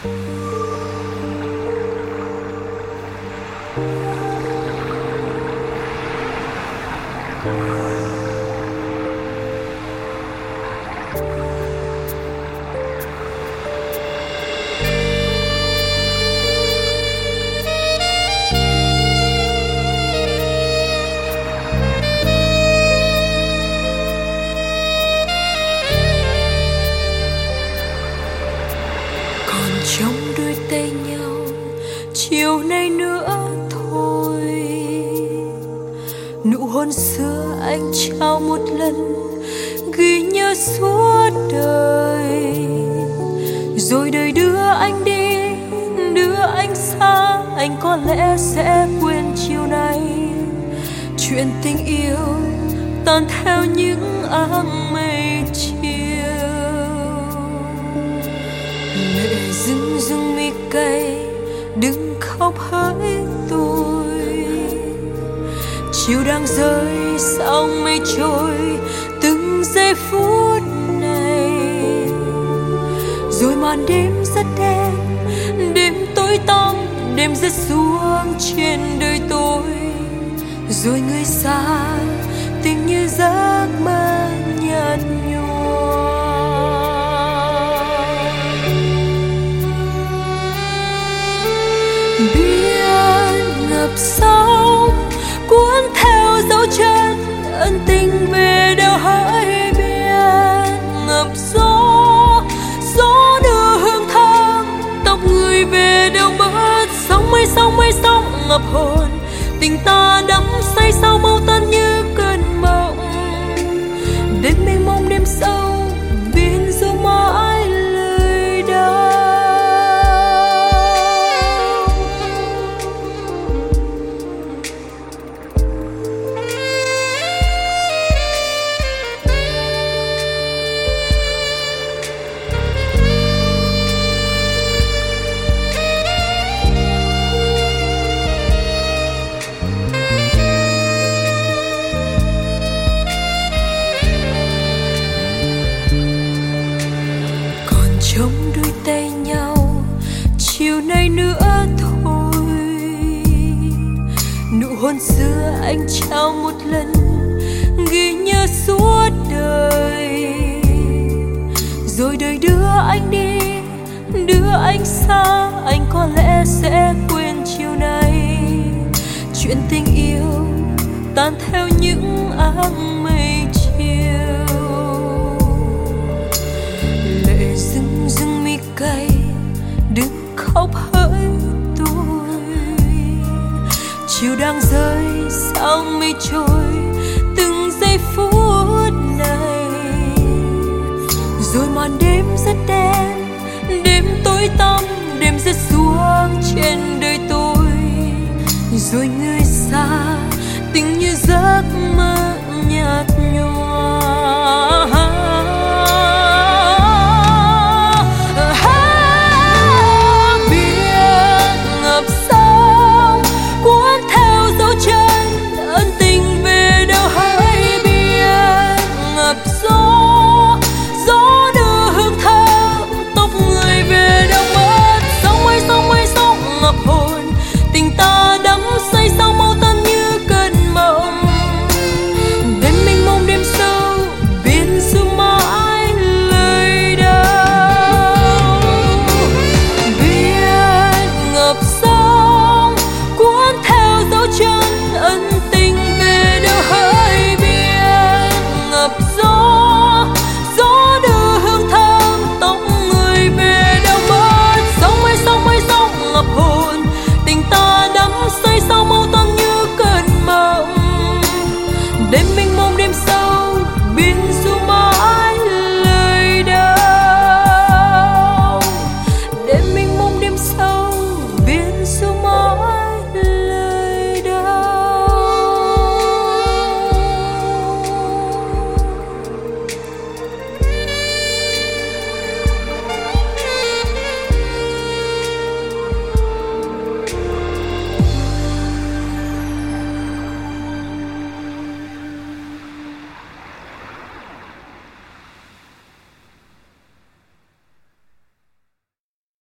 Trong đôi tay nhau chiều nay nữa thôi, nụ hôn xưa anh trao một lần ghi nhớ suốt đời. Rồi đời đưa anh đi, đưa anh xa, anh có lẽ sẽ quên chiều nay. Chuyện tình yêu tan theo những áng mây chiều. Lệ rưng rưng mi cay, đừng khóc hỡi tôi. Chiều đang rơi sao mây trôi từng giây phút này. Rồi màn đêm rất đen, đêm tối tăm, đêm rơi xuống trên đời tôi. Rồi người xa tình như giấc mơ nhạt nhòa. Biển ngập sóng cuốn theo dấu chân, ân tình về đâu hỡi biển. Ngập gió, gió đưa hương thơm, tóc người về đâu mất. Sóng mây ngập hồn, tình ta đắm say sao mau tan như cơn mộng. Đêm mênh mông đêm sâu, biển du mãi lời đau. Trong đôi tay nhau chiều nay nữa thôi, nụ hôn xưa anh trao một lần ghi nhớ suốt đời. Rồi đời đưa anh đi, đưa anh xa, anh có lẽ sẽ quên chiều nay. Chuyện tình yêu tan theo những áng mây chiều. Lệ rưng rưng mi cay, đừng khóc hỡi tôi. Chiều đang rơi sao mây trôi từng giây phút này. Rồi màn đêm rất đen, đêm tối tăm, đêm rơi xuống trên đời tôi. Rồi người